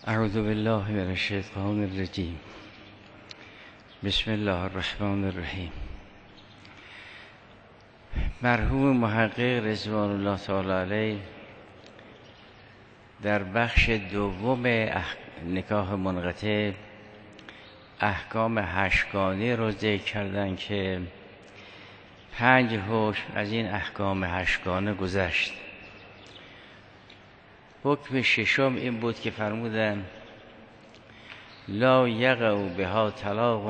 اعوذ بالله من الشیطان الرجیم. بسم الله الرحمن الرحیم. مرحوم محقق رضوان الله تعالی علیه در بخش دوم نکاح منقطع احکام هشتگانه رو ذکر کردن که 5 حکم از این احکام هشتگانه گذشت. حکم ششم این بود که فرمودن لا یقع بها طلاق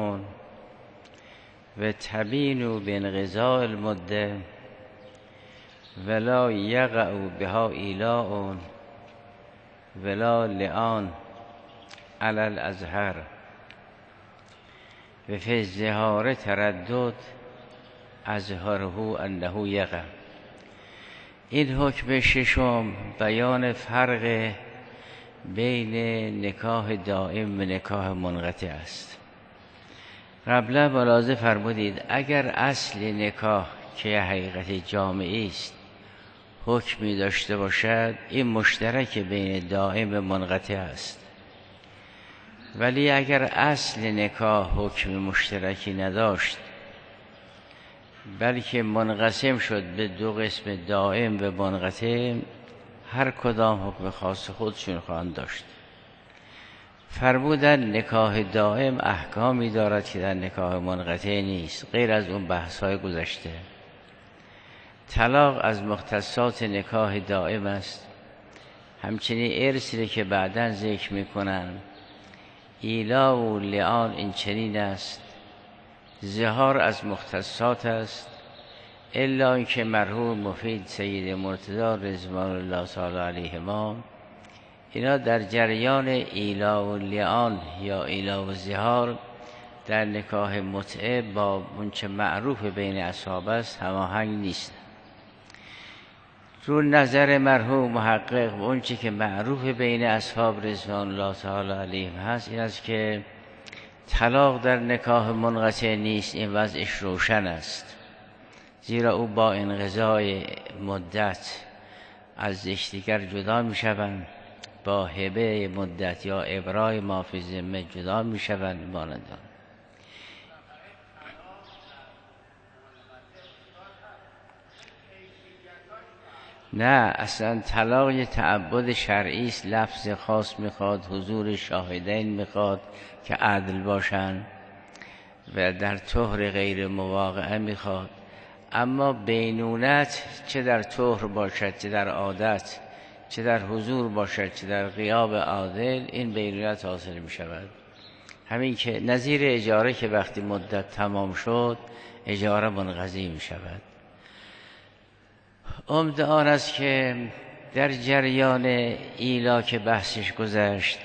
و تبین بانقضاء المده ولا یقع بها ایلاء ولا لعان علی الازهر و فی الظهار تردد اظهره انه یقع. این حکم ششم بیان فرق بین نکاح دائم و نکاح منقطع است. قبلا ملاحظه فرمودید اگر اصل نکاح که حقیقت جامعی است حکمی داشته باشد این مشترک بین دائم و منقطع است، ولی اگر اصل نکاح حکم مشترکی نداشت بلکه منقسم شد به 2 قسم دائم و منقطع، هر کدام حکم خاص خودشون خواهند داشت. فرمودن نکاح دائم احکامی دارد که در نکاح منقطع نیست غیر از اون بحث‌های گذشته. طلاق از مختصات نکاح دائم است، همچنین ارثی که بعداً ذکر میکنن ایلا و لعان این چنین است. ظهار از مختصات است، الا اینکه مرحوم مفید سید مرتضی رضوان الله تعالی علیهما اینا در جریان ایلا و لعان یا ایلا و ظهار در نکاح متعه با اونچه معروف بین اصحاب است هماهنگ نیست. رو نظر مرحوم محقق و اونچه که معروف بین اصحاب رضوان الله تعالی علیهم هست این است که طلاق در نکاح منقطع نیست. این وضعش روشن است، زیرا او با انقضای مدت از یکدیگر جدا می شوند، با هبه مدت یا ابرای ما فی ذمه جدا می شوند مانند آن. نه، اصلا طلاق یه تعبد شرعی است، لفظ خاص میخواد، حضور شاهدین میخواد که عدل باشن و در طهر غیر مواقعه میخواد. اما بینونت چه در طهر باشد چه در عادت، چه در حضور باشد چه در غیاب عادل، این بینونت حاصل میشود. همین که نظیر اجاره که وقتی مدت تمام شد اجاره منقضی میشود. عمده آن است که در جریان ایلا که بحثش گذشت،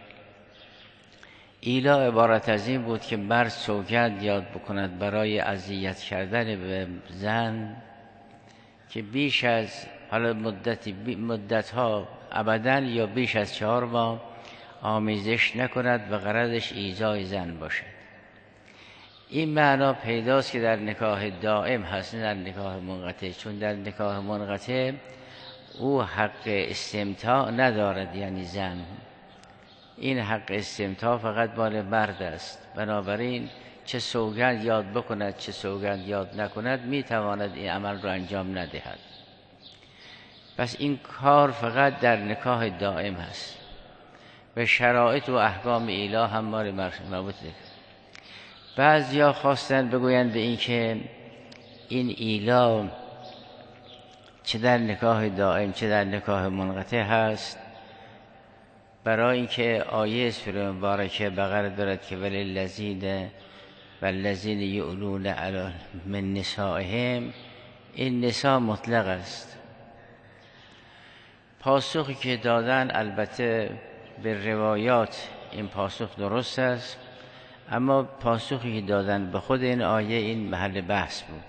ایلا عبارت از این بود که مرد سوگند یاد بکند برای اذیت کردن به زن که بیش از حالا مدتها ابداً یا بیش از 4 ماه آمیزش نکند و غرضش ایذای زن باشد. این معنا پیداست که در نکاح دائم هست نه در نکاح منقطع، چون در نکاح منقطع او حق استمتاع ندارد، یعنی زن این حق استمتاع فقط مال مرد است. بنابراین چه سوگند یاد بکند چه سوگند یاد نکند میتواند این عمل رو انجام ندهد. پس این کار فقط در نکاح دائم هست و شرایط و احکام ایلا هم مال مربوطه. بعضیا خواستن بگویند به این که این ایلا چه در نکاح دائم چه در نکاح منقطع هست، برای اینکه آیه سوره مبارکه بقره دارد که وللذین والذین یؤلون من نسائهم، این نساء مطلق است. پاسخی که دادن البته به روایات این پاسخ درست است، اما پاسخی که دادن به خود این آیه این محل بحث بود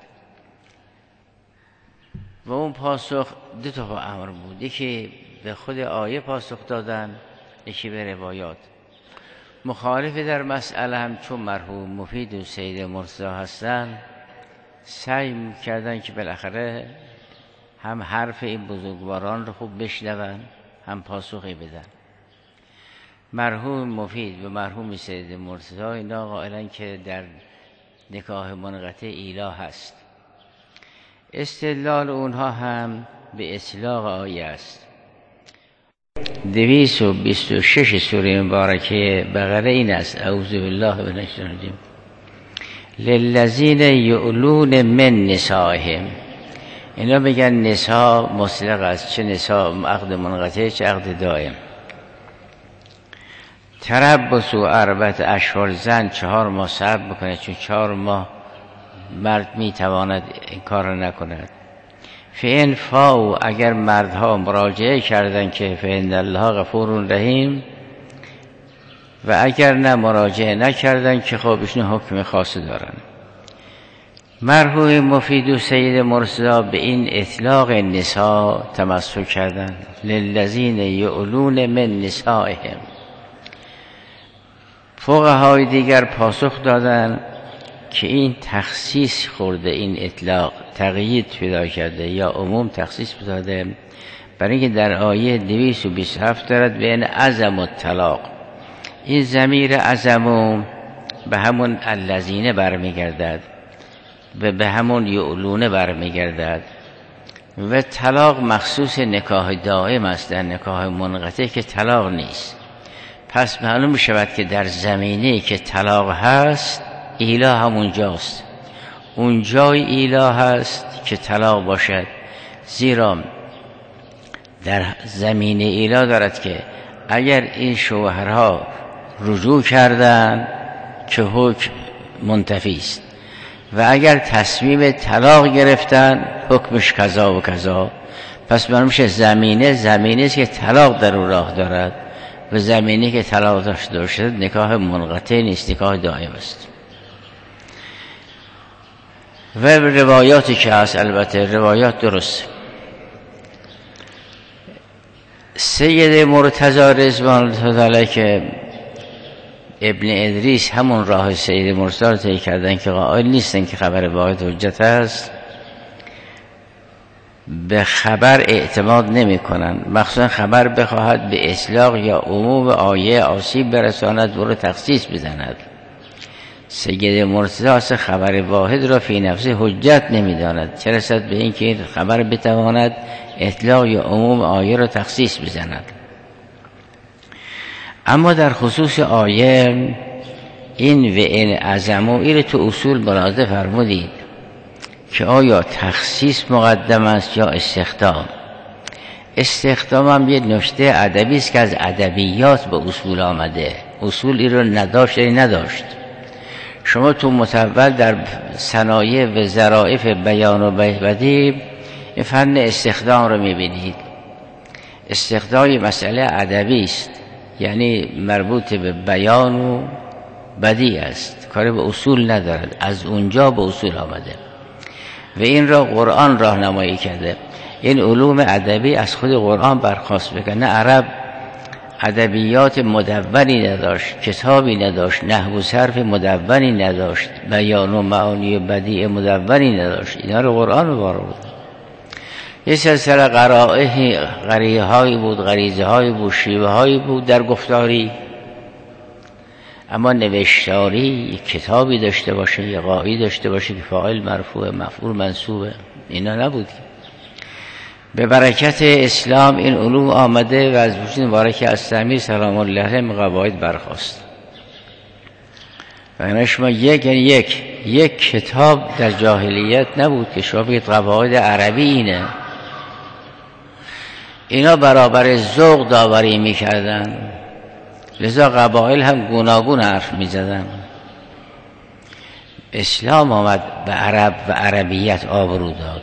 و اون پاسخ 2 تا امر بود، یکی به خود آیه پاسخ دادن یکی به روایات. مخالف در مسئله هم چون مرحوم مفید و سید مرتضی هستن سعی کردن که بالاخره هم حرف این بزرگواران رو خوب بشنون هم پاسخی بدن. مرحوم مفید و مرحوم سید مرتضی اینا قائلن که در نکاح منقطع ایلا هست. استدلال اونها هم به اطلاق آیه است. 226 سوره مبارکه بقره این است: اعوذ بالله من الشیطان الرجیم للذین یؤلون من نسائهم. اینا بگن نساء مطلق است، چه نساء عقد منقطع چه عقد دائم. تربص 4 اشهر، زن 4 ماه صبر بکنه، چون 4 ماه مرد میتواند این کار را نکند. فإن فاءوا، اگر مردها مراجعه کردن که فإن الله غفور رحیم، و اگر نه مراجعه نکردن که خب ایشون حکم خاص دارن. مرحوم مفید و سید مرتضی به این اطلاق نساء تمسک کردن، للذین یؤلون من نسائهم. فقهای دیگر پاسخ دادن که این تخصیص خورده، این اطلاق تقیید پیدا کرده یا عموم تخصیص داده، برای اینکه در آیه 227 دارد به این عزم الطلاق. این ضمیر عزم به همون الذین برمیگردد و به همون یؤلون برمیگردد و طلاق مخصوص نکاح دائم است، در نکاح منقطع که طلاق نیست. پس معلوم شود که در زمینه که طلاق هست ایلا همون جاست، اون جای ایلا هست که طلاق باشد، زیرا در زمینه ایلا دارد که اگر این شوهرها رجوع کردن که حکم منتفی است، و اگر تصمیم طلاق گرفتن حکمش کذا و کذا. پس معلوم میشه زمینه است که طلاق در اون راه دارد، و زمینه که طلاق داشته باشد نکاح منقطع نیست، نکاح دائم است. و روایاتی که هست، البته روایات درست. سید مرتضی رضوان الله علیه که ابن ادریس همون راه سید مرتضی رو طی کردن که قائل نیستن که خبر واحد حجت است، به خبر اعتماد نمی کنن، مخصوصا خبر بخواهد به اطلاق یا عموم آیه آسیب برساند و رو تخصیص بزند. سید مرتضی اصلا خبر واحد را فی نفسه حجت نمی داند، چه رسد به این که این خبر بتواند اطلاق یا عموم آیه را تخصیص بزند. اما در خصوص آیه این و این عزمو، این تو اصول ملاحظه فرمودید که آیا تخصیص مقدم است یا استخدام. استخدام هم یه نکته ادبی است که از ادبیات به اصول آمده، اصول این رو نداشت. شما تو متول در صنایع و ظرافت بیان و بدیع این فن استخدام رو میبینید. استخدام مسئله ادبی است، یعنی مربوط به بیان و بدیع است، کاری به اصول ندارد، از اونجا به اصول آمده و این را قرآن راهنمایی کرده. این علوم ادبی از خود قرآن برخاست بکنه. عرب ادبیات مدونی نداشت، کتابی نداشت، نحو و صرف مدونی نداشت، بیان و معانی و بدیع مدونی نداشت، اینا رو قرآن باره بود. یه سلسله غریزه هایی بود، شیوه هایی بود در گفتاری، اما نوشتاری یک کتابی داشته باشه، یک قاعده داشته باشه که فاعل مرفوع مفعول منصوبه، اینا نبود. به برکت اسلام این علوم آمده و از وجود مبارک السمی سلام الله علیه قواعد برخاست. و اینا شما یک کتاب در جاهلیت نبود که شما بگید قواعد عربی اینه. اینا برابر ذوق داوری میکردن، لذا قبایل هم گوناگون حرف میزدن. اسلام آمد به عرب و عربیت آبرو داد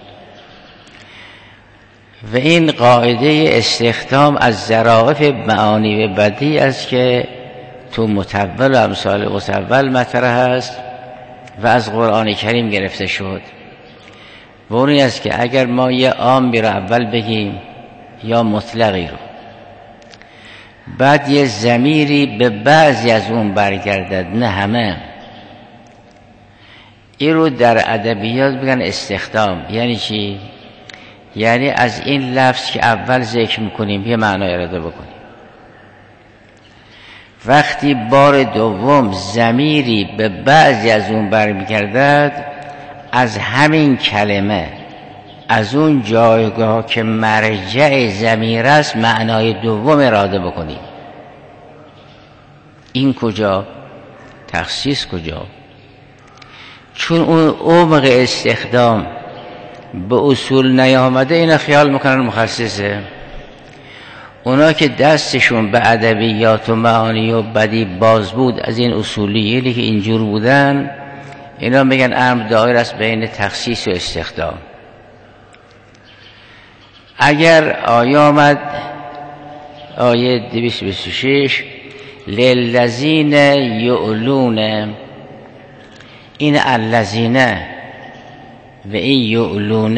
و این قاعده استخدام از ظرافت معانی و بدیع است که تو متول و امثال متول مطرح است و از قرآن کریم گرفته شد. و اون است که اگر ما یه عامی رو اول بگیم یا مطلقی رو، بعد یه ضمیری به بعضی از اون برگردد، نه همه، این رو در ادبیات بگن استخدام. یعنی چی؟ یعنی از این لفظ که اول ذکر میکنیم یه معنای اراده بکنیم، وقتی بار دوم ضمیری به بعضی از اون برمیگردد، از همین کلمه، از اون جایگاه که مرجع ضمیر است، معنای دوم اراده بکنیم. این کجا؟ تخصیص کجا؟ چون اون عمق استخدام به اصول نیامده، اینا خیال میکنن مخصصه. اونا که دستشون به ادبیات و معانی و بدی باز بود از این اصولیه که اینجور بودن، اینا میگن امر دایر است بین تخصیص و استخدام. اگر آیه آمد آیه 226 للذین یؤلون، این الذین و این یؤلون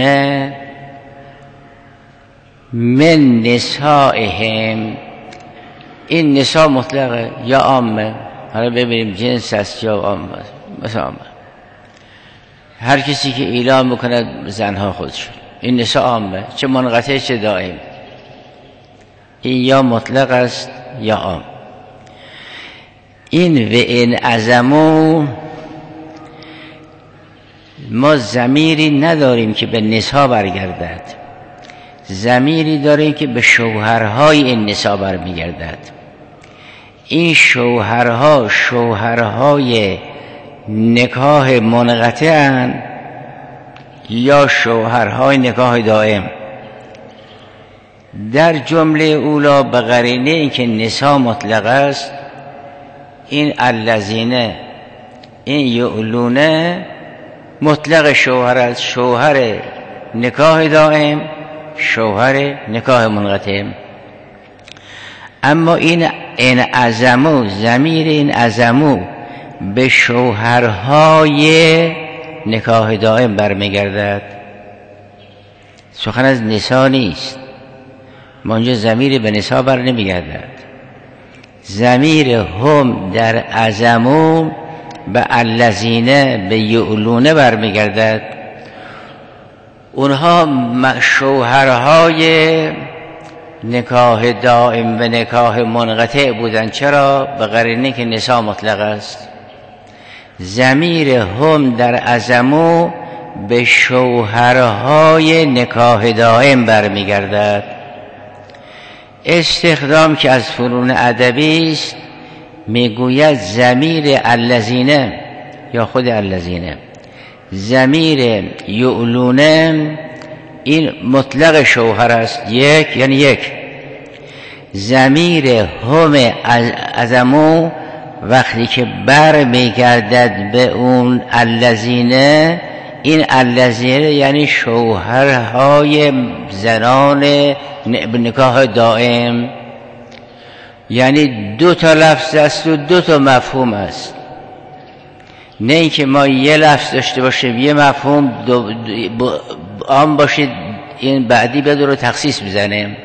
من نسائهم، این نساء مطلقه یا عامه؟ حالا ببینیم جنس است یا عامه. مثلا هر کسی که اعلام بکند زنها خودشون، این نساء عامه، چه منقطع چه دائم. این یا مطلق است یا عام. این و این عظمو، ما ضمیری نداریم که به نساء برگردد، ضمیری داریم که به شوهرهای این نساء برمیگردد. این شوهرها شوهرهای نکاح منقطع یا شوهرهای نکاح دائم. در جمله اولا به قرینه اینکه نساء مطلق است، این الذین این یؤلونه مطلق شوهر است، شوهر نکاح دائم، شوهر نکاح منقطع. اما این عظمو، ضمیر این عظمو به شوهرهای نکاح دائم برمیگردد. سخن از نساء نیست، ما اونجا ضمیری به نساء بر نمیگردد. ضمیر هم در عظمو به الذین به یؤلونه برمیگردد. اونها شوهرهای نکاح دائم و نکاح منقطع بودن. چرا؟ به قرینه که نساء مطلق است. ضمیر هم در عظمو به شوهرهای نکاح دائم برمیگردد. استخدام که از فنون ادبی است، میگوید ضمیر الذین یا خود الذین، ضمیر یؤلونه این مطلق شوهر است، یک یعنی یک. ضمیر هم عظمو وقتی که بر میگردد به اون الذین، این الذین یعنی شوهرهای زنان نکاح دائم. یعنی دو تا لفظ است و دو تا مفهوم است، نه اینکه ما یه لفظ داشته باشیم یه مفهوم عام باشید این بعدی بدو رو تخصیص بزنیم.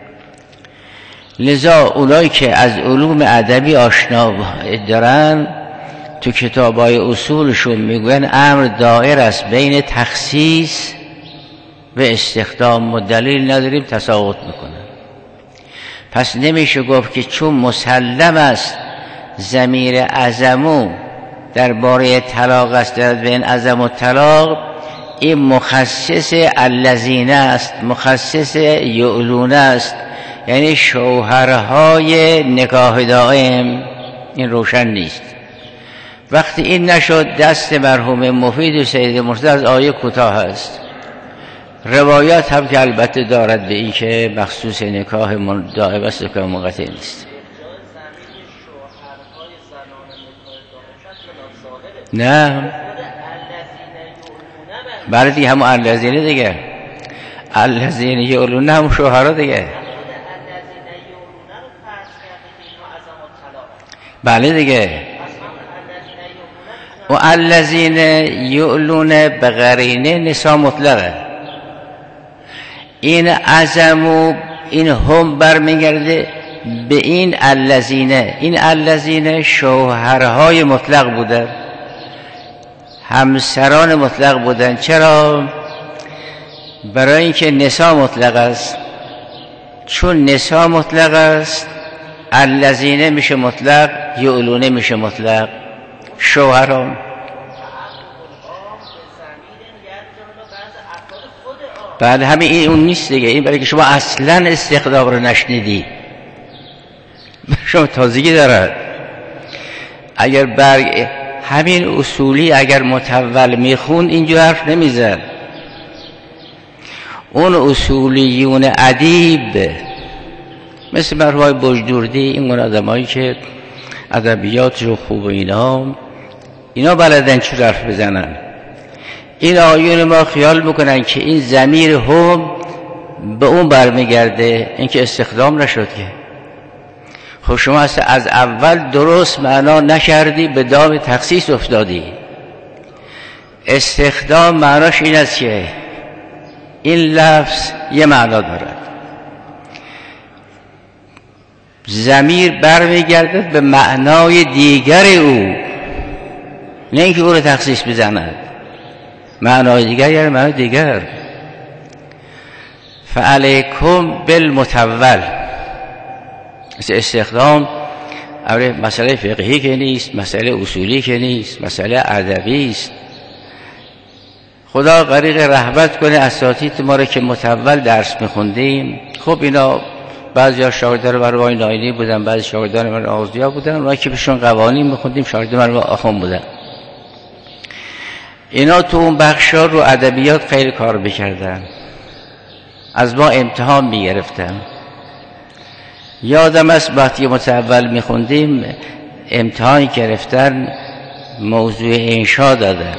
لذا اونایی که از علوم ادبی آشنا دارن تو کتابای اصولشون میگوین امر دایر است بین تخصیص و استخدام و دلیل نداریم تساقط میکنن. پس نمیشه گفت که چون مسلم است ضمیر عظمو درباره طلاق است در بین عظم و طلاق، این مخصص الذین است، مخصص یؤلونه است، یعنی شوهرهای نکاح دائم. این روشن نیست. وقتی این نشد، دست مرحوم مفید و سید مرتضی از آیه کوتاه است. روایات هم که البته دارد به این که مخصوص نکاح دائم است، نکاح منقطع نیست. نه برای دیگه همون الذین دیگه، الذین یؤلون همون شوهرها دیگه. بله دیگه. و الذین یؤلون به قرینه نساء مطلقه. این عظمو این هم برمیگرده به این الذین. این الذین شوهرهای مطلق بودن، همسران مطلق بودن. چرا؟ برای اینکه نساء مطلق است. چون نساء مطلق است الذین میشه مطلق، یؤلون میشه مطلق. شوهران بعد همین این اون نیست دیگه. این برای که شما اصلا استخدام رو نشنیدی، شما تازگی دارد. اگر همین اصولی اگر متول میخوند اینجور حرف نمیزد. اون اصولیون ادیب مثل مرحوم بجدوردی، این آدمایی که ادبیات رو خوب و اینا بلدن چه حرف بزنن. این آیون ما خیال میکنن که این ضمیر هم به اون برمیگرده، این که استخدام نشد که. خب شما از اول درست معنا نکردی، به دام تخصیص افتادی. استخدام معناش این است که این لفظ یه معنا دارد، ضمیر برمیگردد به معنای دیگر او، نه اینکه او رو تخصیص بزند. معنای دیگر یعنی معنای دیگر. فعلیکم بالمتول. استخدام مسئله فقهی که نیست، مسئله اصولی که نیست، مسئله ادبی است. خدا غریق رحمت کنه اساتید ما رو که متول درس میخوندیم. خب اینا بعضی شاگردان مرحوم ناینی بودن، بعضی شاگردان من آزیا بودن، اونایی که بهشون قوانین میخوندیم شاگردان مرحوم آخوند بودن. اینا تو اون بخشا رو ادبیات خیلی کار میکردن، از ما امتحان میگرفتن. یادم است وقتی متول میخوندیم امتحان گرفتن، موضوع انشا دادن.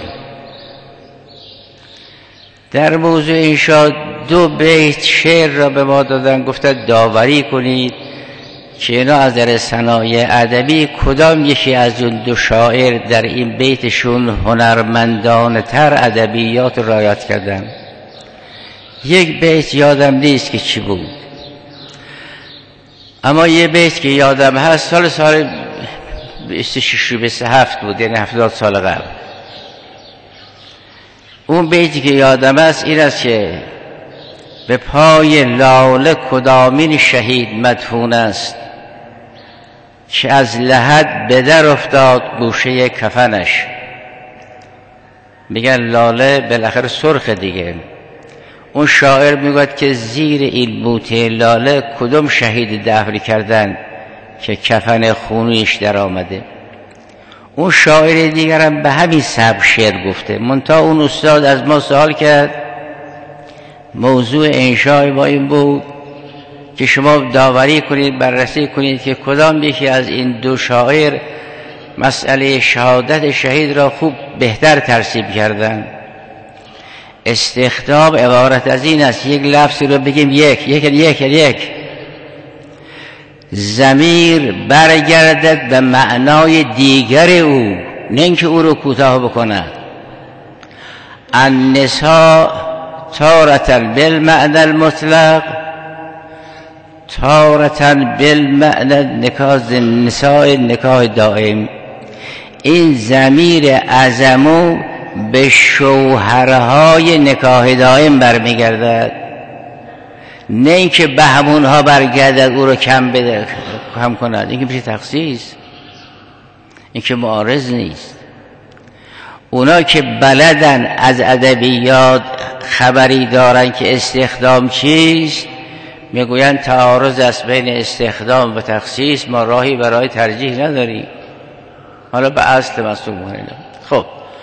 در موضوع انشا 2 بیت شعر را به ما دادن، گفتن داوری کنید که اینا از در صنایع ادبی کدام یکی از اون 2 شاعر در این بیتشون هنرمندانه تر ادبیات رعایت کردن. یک بیت یادم نیست که چی بود، اما یه بیت که یادم هست سال 26-27 بود، یعنی 70 سال قبل. اون بیتی که یادم است این است که به پای لاله کدامین شهید مدفون است، که از لحد به در افتاد گوشه کفنش. میگن لاله بالاخره سرخ دیگه. اون شاعر میگوید که زیر این بوته لاله کدام شهید دفن کردن که کفن خونیش در آمده. اون شاعر دیگرم به همین سبک شعر گفته. منتها اون استاد از ما سوال کرد، موضوع انشای ما این بود که شما داوری کنید، بررسی کنید که کدام یکی از این 2 شاعر مسئله شهادت شهید را خوب بهتر ترتیب کردن. استخدام عبارت از این است یک لفظی رو بگیم یک ضمیر برگردد به معنای دیگر او، نه اینکه او رو کوتاه بکند. النساء تارة بالمعنى المطلق، تارة بالمعنى نکاح النساء نکاح دائم. این ضمیر اعظمو به شوهرهای نکاح دائم برمیگردد، نه اینکه به همونها برگردد او رو کم کند. این که میشه تخصیص، این که معارض نیست. اونا که بلدن از ادبیات خبری دارن که استخدام چیست، میگوین تعارض است بین استخدام و تخصیص، ما راهی برای ترجیح نداریم. حالا به اصل مسئول مهنه. خب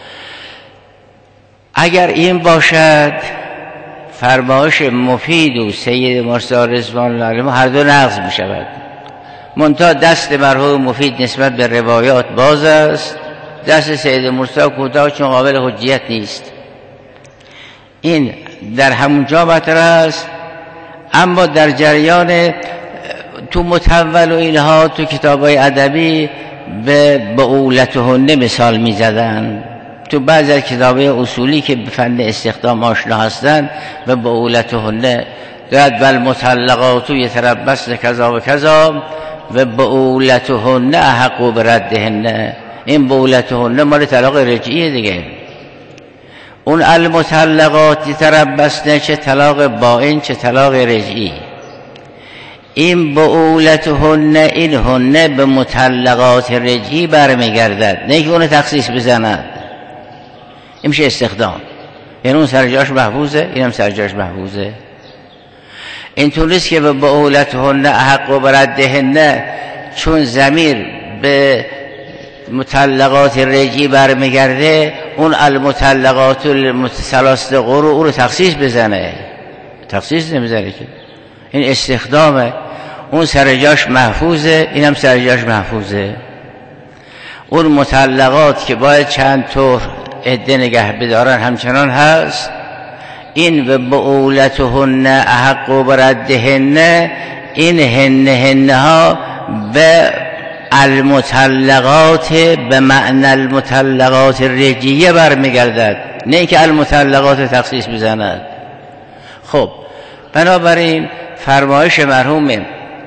اگر این باشد فرمایش مفید و سید مرسی رضوان الله علیه هر 2 نقض می شود. منتها دست مرحوم مفید نسبت به روایات باز است، دست سید مرسی کوتاه چون قابل حجیت نیست. این در همون جا مطرح است. اما در جریان تو متول و اینها تو کتابای ادبی به بعولتهن مثال می زدن. تو بعضی از کتابای اصولی که به فن استخدام آشنا هستند به بعولتهن داد بل مطلقات یتربصن کذا و کذا و بعولتهن احق بردهن. این بعولتهن مال طلاق رجعیه دیگه. اون المطلقات یتربصن چه طلاق بائن چه طلاق رجعی. این بعولتهن، این هنه به مطلقات رجعی برمیگردد، نه که اون تخصیص بزند. این میشه استخدام، یعنی اون سرجاش محفوظه، اینم سرجاش محفوظه. این طوریست که به بعولتهن احق و بردهن، چون ضمیر به مطلقات رجعی برمیگرده، اون المطلقات ثلاثه قروء او رو تخصیص بزنه، تخصیص نمیزنه که این استخدامه. اون سرجاش محفوظه، اینم سرجاش محفوظه. اون مطلقات که باید چند طور عده نگه بدارن همچنان هست. این به بعولتهن احق و بردهن، این هن ها به المطلقات به معنی المطلقات رجعیه برمیگردد، نه که المطلقات تخصیص بزند. خب بنابراین فرمایش مرحوم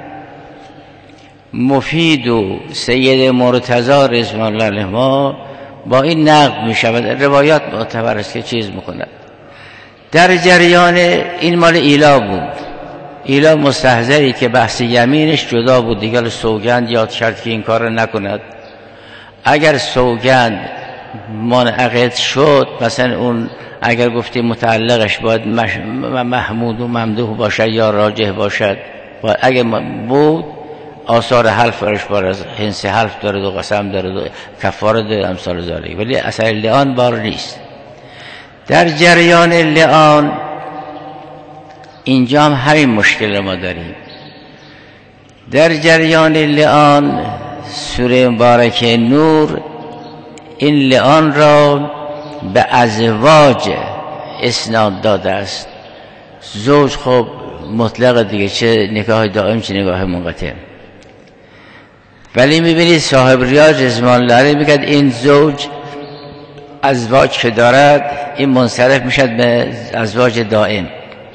مفید و سید مرتضی رضوان الله علیهما با این نقد می شود. روایات معتبر است که چیز میکند. در جریان این مال ایلا بود، ایلا مستحضری که بحث یمینش جدا بود دیگه، سوگند یاد کرد که این کار رو نکند. اگر سوگند منعقد شد، مثلا اون اگر گفتی متعلقش باید محمود و ممدوح باشد یا راجح باشد، اگر بود آثار حلف برش بارد، حنس حلف دارد و قسم دارد و کفاره دارد امثال ذالک، ولی اثر لعان بار نیست. در جریان لعان اینجا هم همین مشکل ما داریم. در جریان لعان سوره مبارکه نور این لعان را به ازواج اسناد داده است. زوج خب مطلق دیگه، چه نکاح دائم چه نکاح منقطع. ولی میبینید صاحب ریاض رضوان الله علیه میگه این زوج ازواج که دارد این منصرف میشد به ازواج دائم.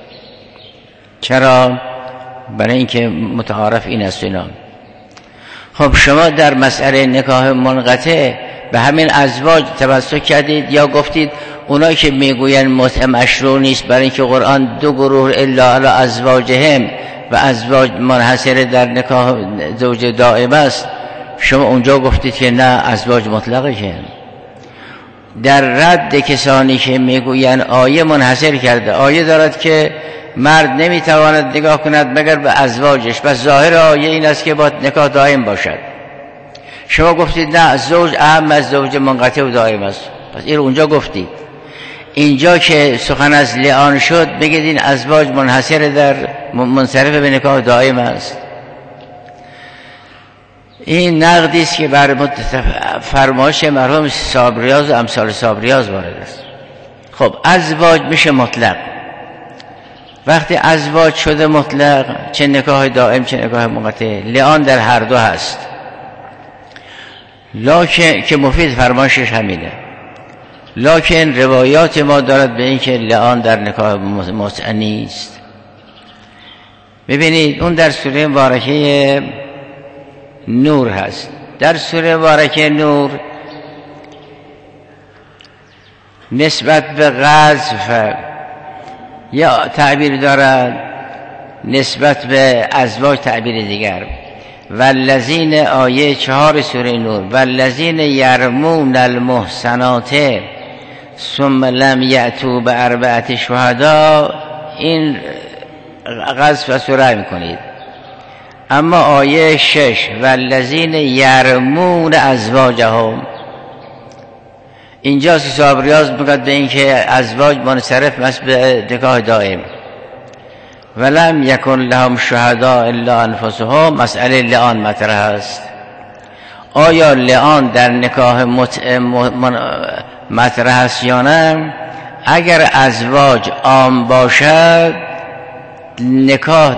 چرا؟ برای اینکه متعارف این است اینا. خب شما در مسئله نکاح منقطع به همین ازواج توسط کردید یا گفتید اونایی که میگوین متع مشروع نیست برای اینکه قرآن دو گروه الا علی ازواجهم و ازواج منحصر در نکاح زوج دائم است، شما اونجا گفتید که نه ازواج مطلقه. که در رد کسانی که میگوین آیه منحصر کرده، آیه دارد که مرد نمیتواند نگاه کند مگر به ازواجش، بس ظاهر آیه این است که با نکاح دائم باشد. شما گفتید نه زوج اهم از زوج منقطع و دائم است، پس این اونجا گفتید. اینجا که سخن از لعان شد بگید این ازواج منحصر در منصرف به نکاح دائم است. این نقدی است که بر فرمایش مرحوم صابریاز و امثال صابریاز وارد است. خب ازواج میشه مطلق. وقتی ازواج شده مطلق، چه نکاح دائم چه نکاح منقطع، لعان در هر دو هست. لکن که مفید فرمایشش همینه، لکن روایات ما دارد به این که لعان در نکاح متع نیست. ببینید اون در سوره مبارکه نور هست. در سوره مبارکه نور نسبت به قذف یا تعبیر دارد، نسبت به ازواج تعبیر دیگر. والذین آیه 4 سوره نور، والذین یرمون المحصنات ثم لم یأتوا باربعة شهداء، این قذف سوره میکنید. اما آیه 6 والذین یرمون ازواجهم، اینجا صاحب ریاض میگه به این که ازواج منصرف است به نکاح دائم. ولم یکن لهم شهداء الا انفسهم، مسئله لعان مطرح است. آیا لعان در نکاح مطرح است یا نه؟ اگر ازواج عام باشد، نکاح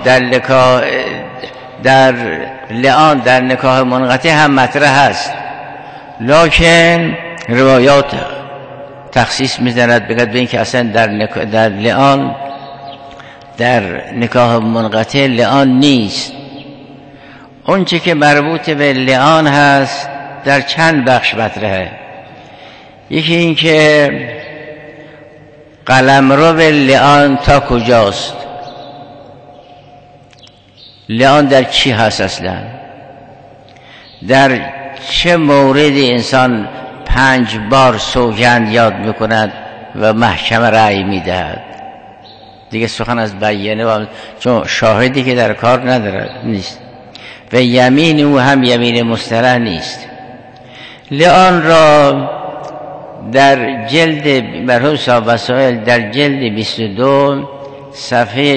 در لعان در نکاح منقطع هم مطرح است، لکن روایات تخصیص میزند بگد به این که اصلا در لعان در نکاح منقطع لعان نیست. اون چه که مربوط به لعان هست در چند بخش مطرحه. یکی این که قلمرو به لعان تا کجاست. لعان در چی هست اصلا؟ در چه موردی انسان 5 بار سوگند یاد میکند و محکمه رأی میدهد؟ دیگه سخن از بیانه و چون شاهدی که در کار ندارد نیست و یمین او هم یمین مصطلح نیست. لعان را در جلد مرحوم صاحب وسائل در جلد 22 صفحه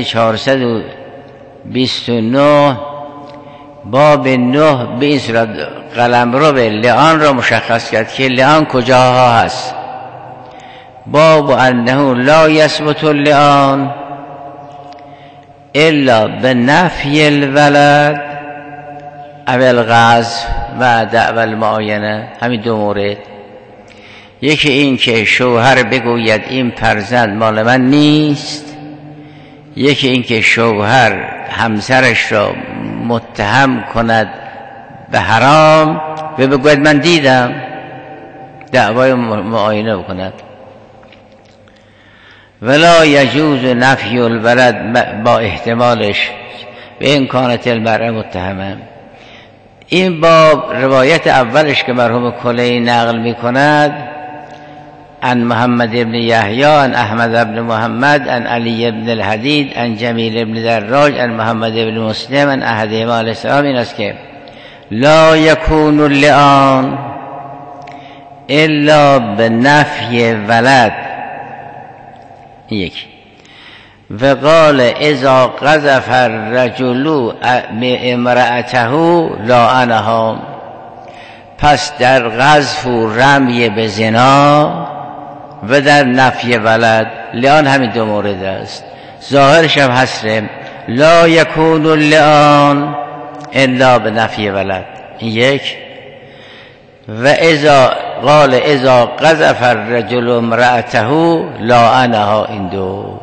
429 باب 9 به این صورت قلمرو به لعان را مشخص کرد که لعان کجاها هست. باب انه لا یثبت اللعان الا بنفی الولد او الغصب و دعوی المعاینه. همین 2 مورد، یکی این که شوهر بگوید این فرزند مال من نیست، یکی این که شوهر همسرش را متهم کند به حرام و بگوید من دیدم، دعوای معاینه بکند. ولا یجوز نفی الولد با احتمالش به این کانت المرأة متهمه. این باب روایت اولش که مرحوم کلینی نقل می کند عن محمد ابن یحیی عن احمد ابن محمد عن علی ابن الحدید عن جمیل ابن دراج عن محمد ابن مسلم عن احدهما علیه السلام این است که لا یکون اللعان الا بنفی ولد. یک و قال اذا قذف الرجل امرأته لعنها. پس در قذف و رمی به زنا و در نفی ولد لعان همین 2 مورد است. ظاهرش هم حصره لا یکون اللعان الا بنفی ولد. یک و اذا قال اذا قذف الرجل امرأته لعنها. این 2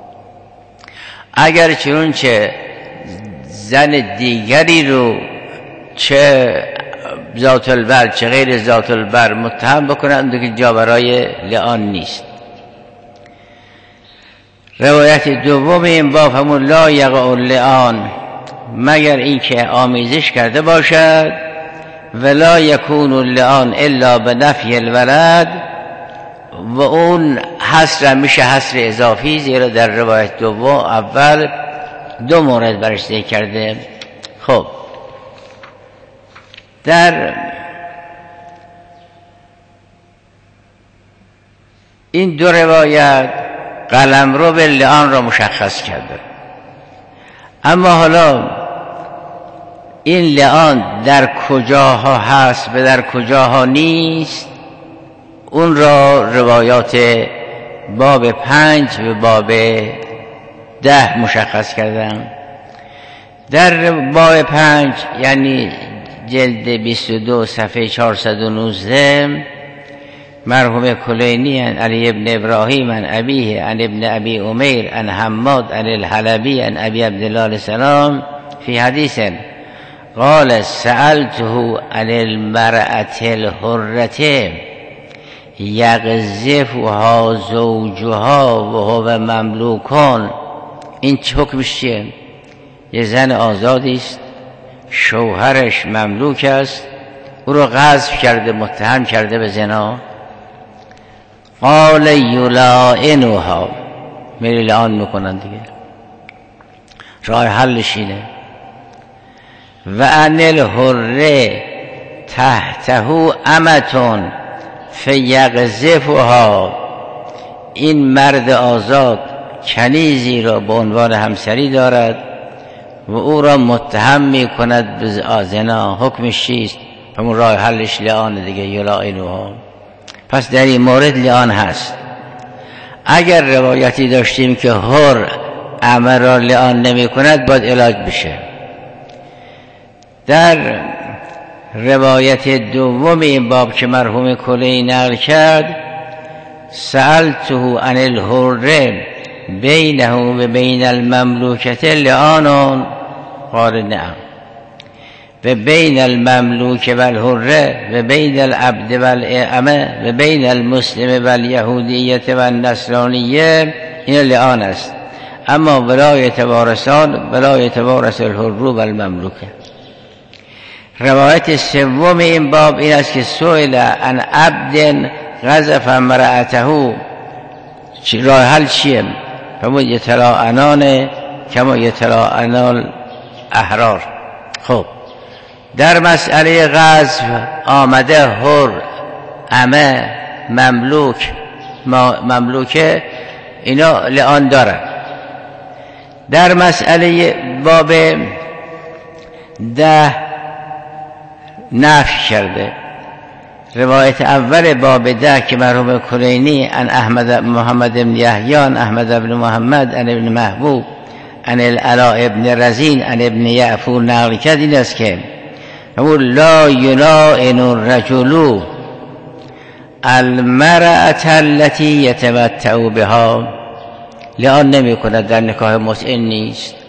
اگر چنانچه زن دیگری رو چه ذات البر چه غیر ذات البر متهم بکنند که جا برای لعان نیست. روایت دوم این باب همون لا یقع اللعان مگر اینکه آمیزش کرده باشد ولا یکون اللعان الا بنفی الولد و اون حصر میشه حصر اضافی، زیرا در روایت دوم اول 2 مورد برش ذکر کرده. خب در این 2 روایت قلمرو به لعان را مشخص کرده. اما حالا این لعان در کجاها هست و در کجاها نیست، اون را روایات باب 5 و باب 10 مشخص کردم. در باب 5 یعنی جلد 22 صفحه 419 مرحوم کلینی عن علی ابن ابراهیم عن ابیه عن ابن ابی امیر عن حماد عن الحلبی عن ابی عبدالله علیه السلام فی حدیث قال سألته عن المرأة الحرة یغذفها زوجها و هو مملوکان. این حکمش چیه؟ یه زن آزادی است، شوهرش مملوک است، او رو غصب کرده، متهم کرده به زنا. قال یلائنها، میری لعان میکنن دیگه، راه حلش اینه. و ان الحره تحته امتون فیغذفها، این مرد آزاد کنیزی را به عنوان همسری دارد و او را متهم می کند به زنا. حکمش چیست؟ همون راه حلش لعان دیگه، یلائنها. پس در این مورد لعان هست. اگر روایتی داشتیم که حر امر را لعان نمی کند باید علاج بشه. در روایت دوم این باب که مرحوم کلینی نقل کرد سألته عن الحره بینه و بین المملوکت لعان قال نعم و بین المملوک و الحره و بین العبد و الامه و بین المسلم و الیهودیت و النصرانیه این لعان است. اما ولایت وارثان ولایت وارث الحر و المملوکه. روایت سوم این باب این است که سئل عن عبد غضب امرأته، راه حل چیه؟ فرمود یتلاعنان کما یتلاعن الاحرار. خب در مسئله غضب آمده حر، امه، مملوکه اینا لعان دارن. در مسئله باب 10 نفی کرده. روایت اول باب 10 که مرحوم کلینی عن محمد بن یحیی عن احمد بن محمد عن ابن محبوب عن العلاء ابن رزین عن ابن یعفور نقل کرد این است که لا یلاعن الرجل المرأة التي یتمتع بها، لعان نمی کند در نکاح متعن نیست